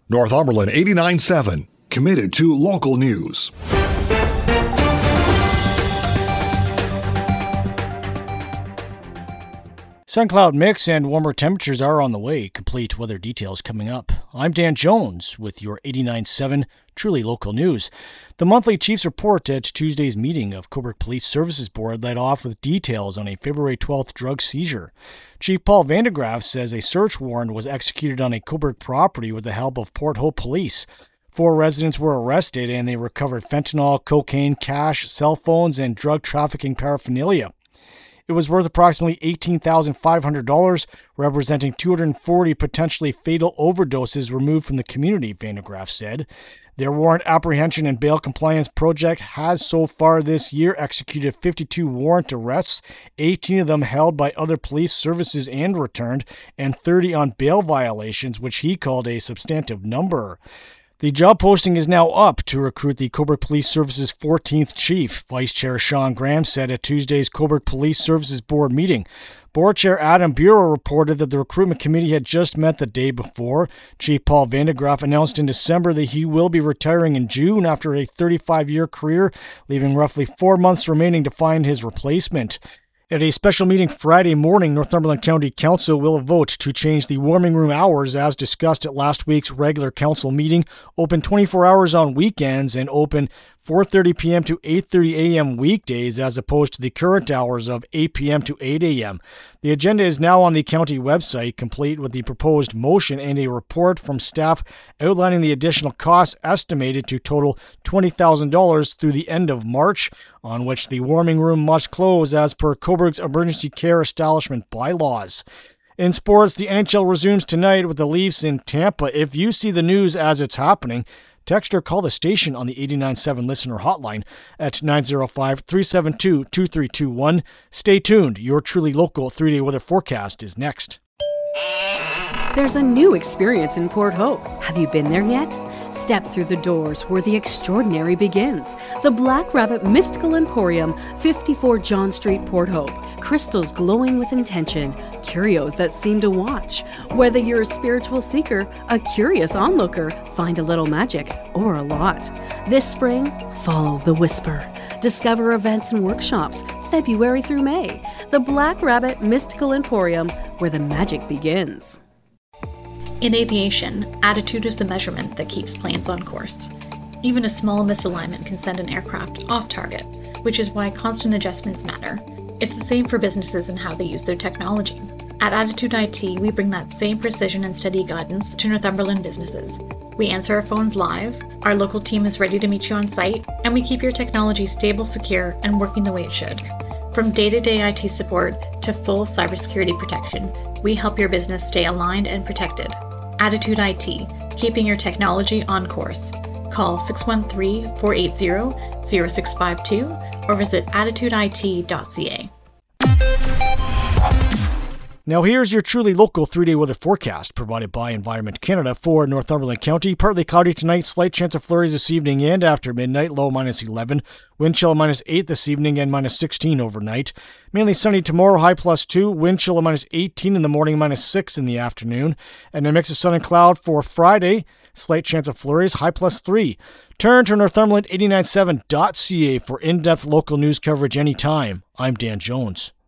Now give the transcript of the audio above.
Northumberland 89.7, committed to local news. Sun cloud mix and warmer temperatures are on the way. Complete weather details coming up. I'm Dan Jones with your 89.7 truly local news. The monthly Chiefs report at Tuesday's meeting of Cobourg Police Services Board led off with details on a February 12th drug seizure. Chief Paul Vandegraff says a search warrant was executed on a Cobourg property with the help of Port Hope Police. 4 residents were arrested and they recovered fentanyl, cocaine, cash, cell phones, and drug trafficking paraphernalia. It was worth approximately $18,500, representing 240 potentially fatal overdoses removed from the community, Vandegraff said. Their warrant apprehension and bail compliance project has so far this year executed 52 warrant arrests, 18 of them held by other police services and returned, and 30 on bail violations, which he called a substantive number. The job posting is now up to recruit the Cobourg Police Services 14th Chief, Vice Chair Sean Graham said at Tuesday's Cobourg Police Services Board meeting. Board Chair Adam Bureau reported that the recruitment committee had just met the day before. Chief Paul Vandegraff announced in December that he will be retiring in June after a 35-year career, leaving roughly 4 months remaining to find his replacement. At a special meeting Friday morning, Northumberland County Council will vote to change the warming room hours as discussed at last week's regular council meeting, open 24 hours on weekends and open 4:30 p.m. to 8:30 a.m. weekdays as opposed to the current hours of 8 p.m. to 8 a.m. The agenda is now on the county website, complete with the proposed motion and a report from staff outlining the additional costs estimated to total $20,000 through the end of March, on which the warming room must close as per Cobourg's emergency care establishment bylaws. In sports, the NHL resumes tonight with the Leafs in Tampa. If you see the news as it's happening, text or call the station on the 89.7 listener hotline at 905-372-2321. Stay tuned. Your truly local 3-day weather forecast is next. There's a new experience in Port Hope. Have you been there yet? Step through the doors where the extraordinary begins. The Black Rabbit Mystical Emporium, 54 John Street, Port Hope. Crystals glowing with intention. Curios that seem to watch. Whether you're a spiritual seeker, a curious onlooker, find a little magic, or a lot. This spring, follow the whisper. Discover events and workshops, February through May. The Black Rabbit Mystical Emporium, where the magic begins. In aviation, attitude is the measurement that keeps planes on course. Even a small misalignment can send an aircraft off target, which is why constant adjustments matter. It's the same for businesses and how they use their technology. At Attitude IT, we bring that same precision and steady guidance to Northumberland businesses. We answer our phones live, our local team is ready to meet you on site, and we keep your technology stable, secure, and working the way it should. From day-to-day IT support to full cybersecurity protection, we help your business stay aligned and protected. Attitude IT, keeping your technology on course. Call 613-480-0652 or visit attitudeit.ca. Now here's your truly local 3-day weather forecast provided by Environment Canada for Northumberland County. Partly cloudy tonight, slight chance of flurries this evening and after midnight, low -11. Wind chill -8 this evening and -16 overnight. Mainly sunny tomorrow, high +2. Wind chill -18 in the morning, -6 in the afternoon. And a mix of sun and cloud for Friday. Slight chance of flurries, high +3. Turn to Northumberland 89.7.ca for in-depth local news coverage anytime. I'm Dan Jones.